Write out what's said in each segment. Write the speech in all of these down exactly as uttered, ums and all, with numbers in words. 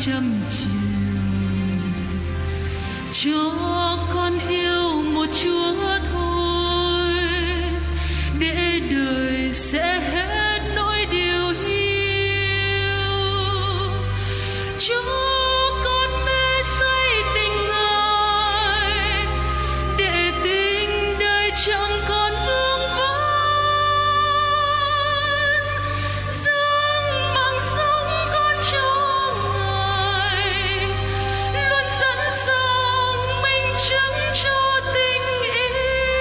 trăm chiều, cho con yêu một Chúa thôi, để đời sẽ hết nỗi điều hiu. Cho con mê say tình Ngài, để tình đời chẳng còn vương vấn. Dâng bằng sống con cho Ngài, luôn sẵn sàng mình chứng cho tình yêu.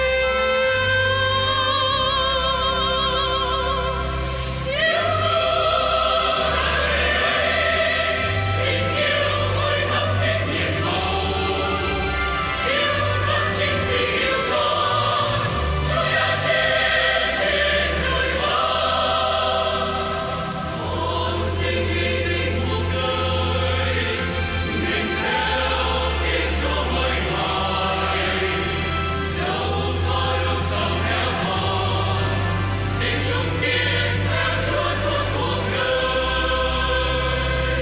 Yêu tình yêu ơi thắm thiết nhiệt màu, yêu con chính vì yêu con, Chúa đã chết trên đời vắng. Con xin hy sinh cuộc đời, nguyện theo Thiên Chúa mỗi ngày. Dẫu có lúc sống heo hon, xin chung kiên theo Chúa suốt cuộc đời.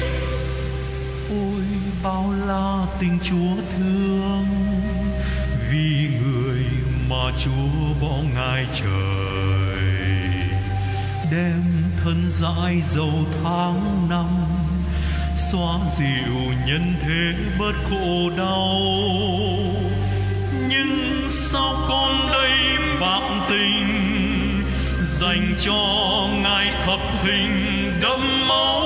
Ôi bao la tình Chúa thương, vì người mà Chúa bỏ Ngài trời, đem thân dãi dầu tháng năm, xóa dịu nhân thế bớt khổ đau. Nhưng sao con đây bạc tình, dành cho Ngài thập hình đẫm máu.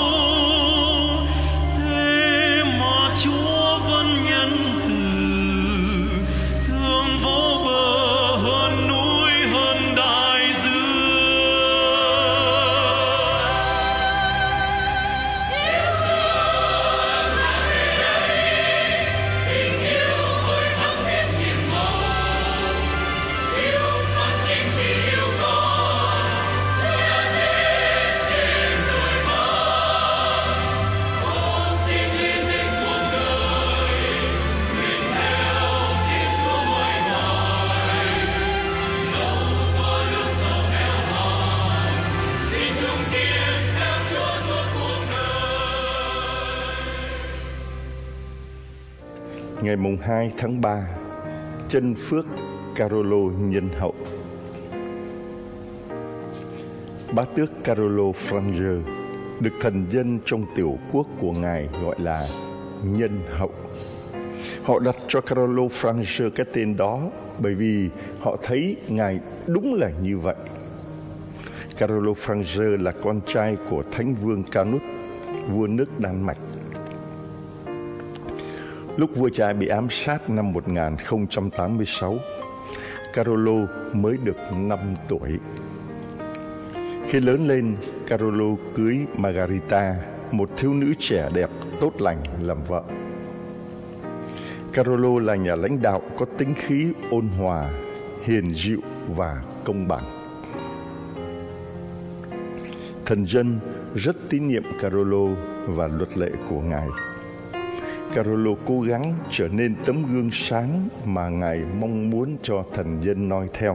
Thế mà Chúa vẫn nhân từ, thương vô bờ hơn núi hơn đại dương. Yêu thương là thế ấy, tình yêu ơi thắm thiết nhiệt màu, yêu con chính vì yêu con, Chúa đã chết trên đời vắng. Con xin hy sinh cuộc đời, nguyện theo Thiên Chúa mỗi ngày. Dẫu có lúc sống heo hon, xin chung kiên theo Chúa suốt cuộc đời. Ngày mùng hai tháng ba, chân phước Carolo nhân hậu. Bá tước Carolo Franger được thần dân trong tiểu quốc của Ngài gọi là nhân hậu. Họ đặt cho Carolo Franger cái tên đó bởi vì họ thấy Ngài đúng là như vậy. Carolo Franger là con trai của Thánh vương Canute, vua nước Đan Mạch. Lúc vua cha bị ám sát năm một nghìn không trăm tám mươi sáu, Carolo mới được năm tuổi. Khi lớn lên, Carolo cưới Margarita, một thiếu nữ trẻ đẹp, tốt lành làm vợ. Carolo là nhà lãnh đạo có tính khí ôn hòa, hiền dịu và công bằng. Thần dân rất tín nhiệm Carolo và luật lệ của Ngài. Carolo cố gắng trở nên tấm gương sáng mà Ngài mong muốn cho thần dân noi theo.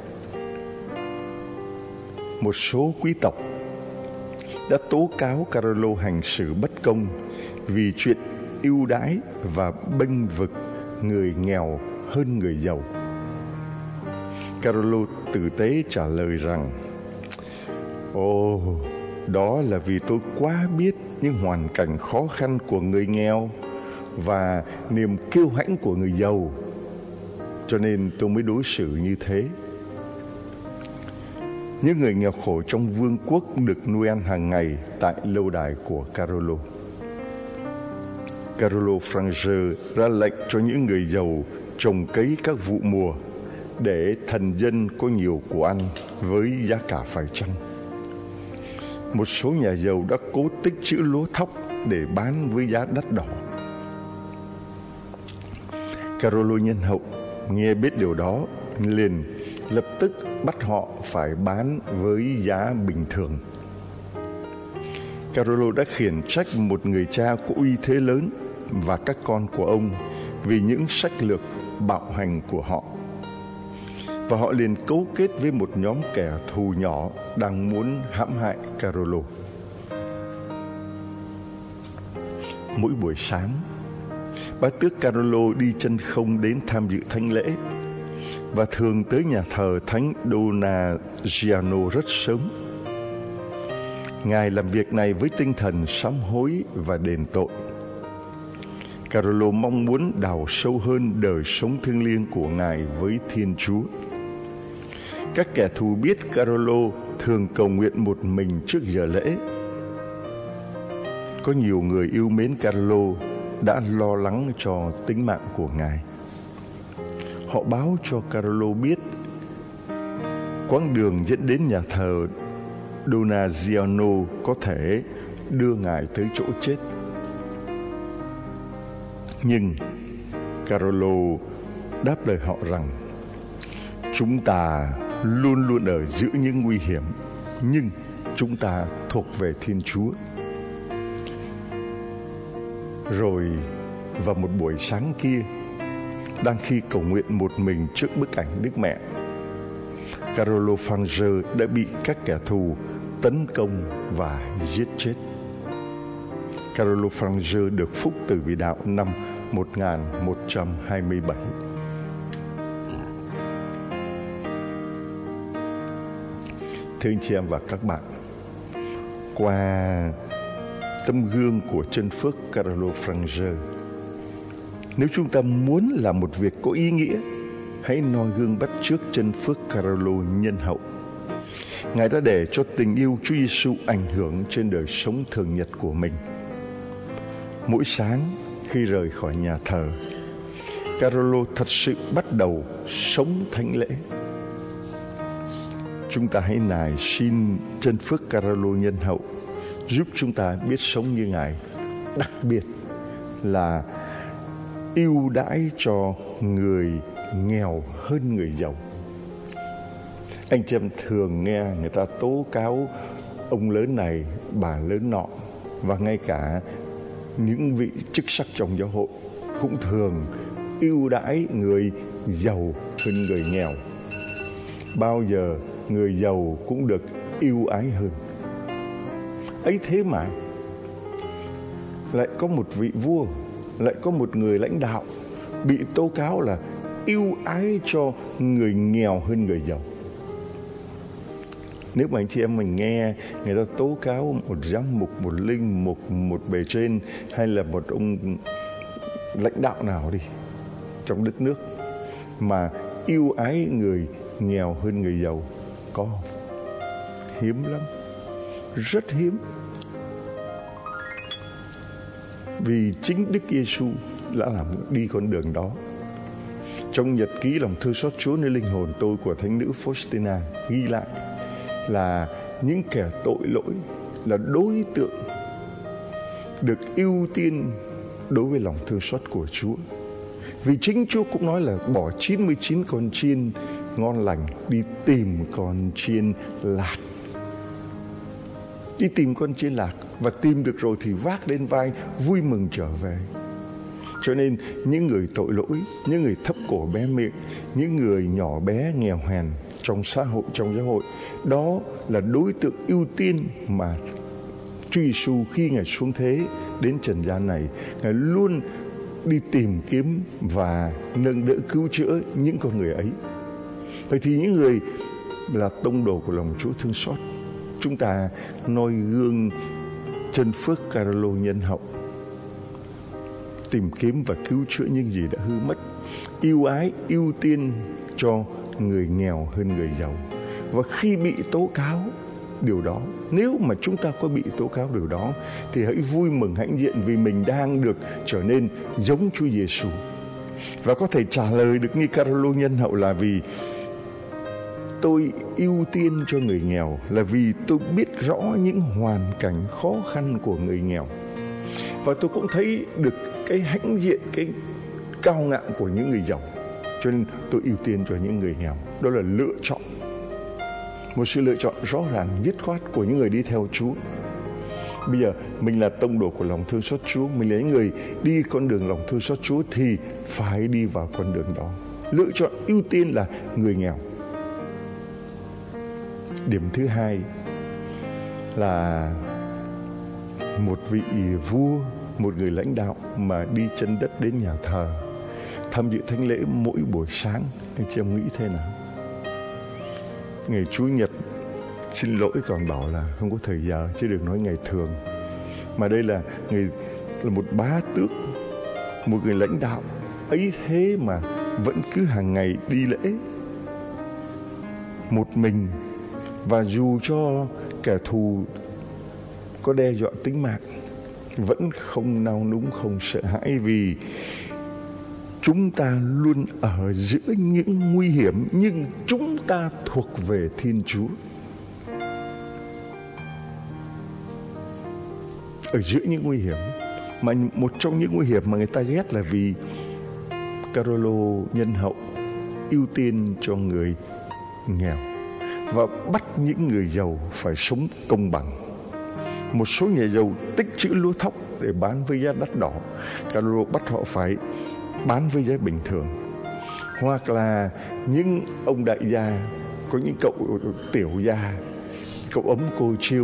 Một số quý tộc đã tố cáo Carolo hành xử bất công vì chuyện ưu đãi và bênh vực người nghèo hơn người giàu. Carolo tử tế trả lời rằng: Ồ, đó là vì tôi quá biết những hoàn cảnh khó khăn của người nghèo và niềm kiêu hãnh của người giàu, cho nên tôi mới đối xử như thế. Những người nghèo khổ trong vương quốc được nuôi ăn hàng ngày tại lâu đài của Carolo. Carolo Franger ra lệnh cho những người giàu trồng cấy các vụ mùa để thần dân có nhiều của ăn với giá cả phải chăng. Một số nhà giàu đã cố tích trữ lúa thóc để bán với giá đắt đỏ. Carolo nhân hậu nghe biết điều đó liền lập tức bắt họ phải bán với giá bình thường. Carolo đã khiển trách một người cha có uy thế lớn và các con của ông vì những sách lược bạo hành của họ. Và họ liền cấu kết với một nhóm kẻ thù nhỏ đang muốn hãm hại Carolo. mỗi buổi sáng, bá tước Carolo đi chân không đến tham dự thánh lễ và thường tới nhà thờ Thánh Donagiano rất sớm. Ngài làm việc này với tinh thần sám hối và đền tội. Carolo mong muốn đào sâu hơn đời sống thiêng liêng của Ngài với Thiên Chúa. Các kẻ thù biết Carolo thường cầu nguyện một mình trước giờ lễ. Có nhiều người yêu mến Carolo đã lo lắng cho tính mạng của Ngài. Họ báo cho Carolo biết quãng đường dẫn đến nhà thờ Donagiano có thể đưa Ngài tới chỗ chết. Nhưng Carolo đáp lời họ rằng chúng ta luôn luôn ở giữa những nguy hiểm, nhưng chúng ta thuộc về Thiên Chúa. Rồi vào một buổi sáng kia, đang khi cầu nguyện một mình trước bức ảnh Đức Mẹ, Carolo Franger đã bị các kẻ thù tấn công và giết chết. Carolo Franger được phúc tử vì đạo năm một nghìn một trăm hai mươi bảy. Thưa anh chị em và các bạn, qua tấm gương của chân phước Carolo Franger, nếu chúng ta muốn làm một việc có ý nghĩa, hãy noi gương bắt chước chân phước Carolo nhân hậu. Ngài đã để cho tình yêu Chúa Giêsu ảnh hưởng trên đời sống thường nhật của mình. Mỗi sáng khi rời khỏi nhà thờ, Carolo thật sự bắt đầu sống thánh lễ. Chúng ta hãy nài xin chân phước Carolo nhân hậu giúp chúng ta biết sống như Ngài, đặc biệt là ưu đãi cho người nghèo hơn người giàu. Anh chị em thường nghe người ta tố cáo ông lớn này, bà lớn nọ, và ngay cả những vị chức sắc trong giáo hội cũng thường ưu đãi người giàu hơn người nghèo. Bao giờ người giàu cũng được ưu ái hơn. Ấy thế mà lại có một vị vua, lại có một người lãnh đạo bị tố cáo là ưu ái cho người nghèo hơn người giàu. Nếu mà anh chị em mình nghe người ta tố cáo một giám mục, một linh mục, một bề trên hay là một ông lãnh đạo nào đi trong đất nước mà ưu ái người nghèo hơn người giàu, có không? Hiếm lắm, rất hiếm. Vì chính Đức Giêsu đã làm đi con đường đó. Trong nhật ký lòng thương xót Chúa nơi linh hồn tôi của thánh nữ Faustina ghi lại là những kẻ tội lỗi là đối tượng được ưu tiên đối với lòng thương xót của Chúa. Vì chính Chúa cũng nói là bỏ chín mươi chín con chiên ngon lành đi tìm con chiên lạc. Đi tìm con chiên lạc, và tìm được rồi thì vác lên vai vui mừng trở về. Cho nên những người tội lỗi, những người thấp cổ bé miệng, những người nhỏ bé nghèo hèn trong xã hội, trong giáo hội, đó là đối tượng ưu tiên mà Chúa Giêsu khi Ngài xuống thế đến trần gian này, Ngài luôn đi tìm kiếm và nâng đỡ cứu chữa những con người ấy. Vậy thì những người là tông đồ của lòng Chúa thương xót, chúng ta noi gương chân phước Carolo nhân hậu, tìm kiếm và cứu chữa những gì đã hư mất, ưu ái, ưu tiên cho người nghèo hơn người giàu. Và khi bị tố cáo điều đó, nếu mà chúng ta có bị tố cáo điều đó, thì hãy vui mừng hãnh diện vì mình đang được trở nên giống Chúa Giêsu. Và có thể trả lời được như Carolo nhân hậu là vì tôi ưu tiên cho người nghèo, là vì tôi biết rõ những hoàn cảnh khó khăn của người nghèo. Và tôi cũng thấy được cái hãnh diện, cái cao ngạo của những người giàu. Cho nên tôi ưu tiên cho những người nghèo. Đó là lựa chọn, một sự lựa chọn rõ ràng, dứt khoát của những người đi theo Chúa. Bây giờ mình là tông đồ của lòng thương xót Chúa, mình là những người đi con đường lòng thương xót Chúa, thì phải đi vào con đường đó. Lựa chọn ưu tiên là người nghèo. Điểm thứ hai là một vị vua, một người lãnh đạo mà đi chân đất đến nhà thờ tham dự thánh lễ mỗi buổi sáng, anh chị em nghĩ thế nào? Ngày Chủ nhật xin lỗi còn bảo là không có thời giờ, chứ đừng nói ngày thường. Mà đây là người là một bá tước, một người lãnh đạo ấy thế mà vẫn cứ hàng ngày đi lễ một mình. Và dù cho kẻ thù có đe dọa tính mạng, vẫn không nao núng, không sợ hãi, vì chúng ta luôn ở giữa những nguy hiểm, nhưng chúng ta thuộc về Thiên Chúa. Ở giữa những nguy hiểm, mà một trong những nguy hiểm mà người ta ghét là vì Carolo nhân hậu ưu tiên cho người nghèo và bắt những người giàu phải sống công bằng. Một số nhà giàu tích trữ lúa thóc để bán với giá đắt đỏ, Carolo bắt họ phải bán với giá bình thường. Hoặc là những ông đại gia, có những cậu tiểu gia, cậu ấm cô chiêu,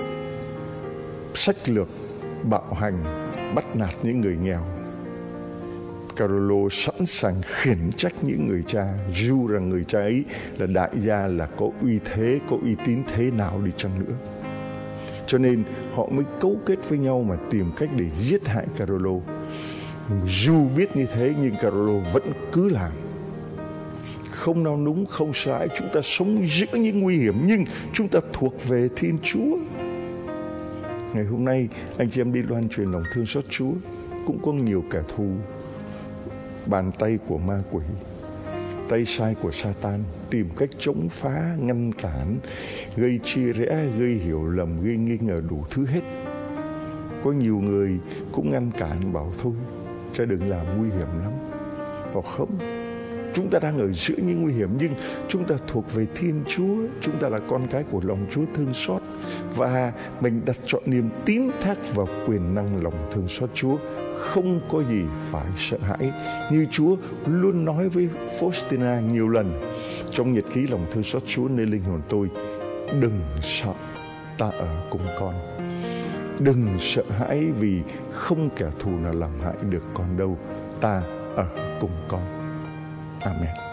sách lược bạo hành, bắt nạt những người nghèo. Carolo sẵn sàng khiển trách những người cha, dù rằng người cha ấy là đại gia, là có uy thế, có uy tín thế nào đi chăng nữa. Cho nên họ mới cấu kết với nhau mà tìm cách để giết hại Carolo. Dù biết như thế nhưng Carolo vẫn cứ làm, không nao núng, không sợ hãi. Chúng ta sống giữa những nguy hiểm, nhưng chúng ta thuộc về Thiên Chúa. Ngày hôm nay anh chị em đi loan truyền lòng thương xót Chúa, cũng có nhiều kẻ thù, bàn tay của ma quỷ, tay sai của Satan tìm cách chống phá, ngăn cản, gây chia rẽ, gây hiểu lầm, gây nghi ngờ đủ thứ hết. Có nhiều người cũng ngăn cản, bảo thôi cha đừng làm, nguy hiểm lắm. Bảo không, chúng ta đang ở giữa những nguy hiểm, nhưng chúng ta thuộc về Thiên Chúa. Chúng ta là con cái của lòng Chúa thương xót, và mình đặt trọn niềm tín thác vào quyền năng lòng thương xót Chúa. Không có gì phải sợ hãi, như Chúa luôn nói với Faustina nhiều lần trong nhật ký lòng thương xót Chúa nơi linh hồn tôi: đừng sợ, ta ở cùng con. Đừng sợ hãi, vì không kẻ thù nào làm hại được con đâu, ta ở cùng con. Amen.